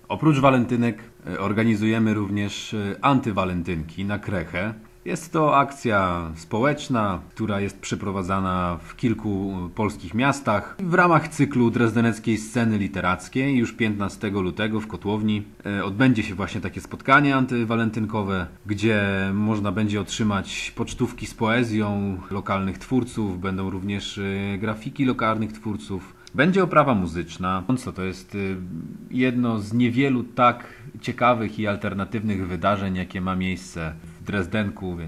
Oprócz walentynek organizujemy również antywalentynki na Krechę. Jest to akcja społeczna, która jest przeprowadzana w kilku polskich miastach. W ramach cyklu Drezdeneckiej Sceny Literackiej już 15 lutego w Kotłowni odbędzie się właśnie takie spotkanie antywalentynkowe, gdzie można będzie otrzymać pocztówki z poezją lokalnych twórców, będą również grafiki lokalnych twórców. Będzie oprawa muzyczna. To jest jedno z niewielu tak ciekawych i alternatywnych wydarzeń, jakie ma miejsce w Drezdenku.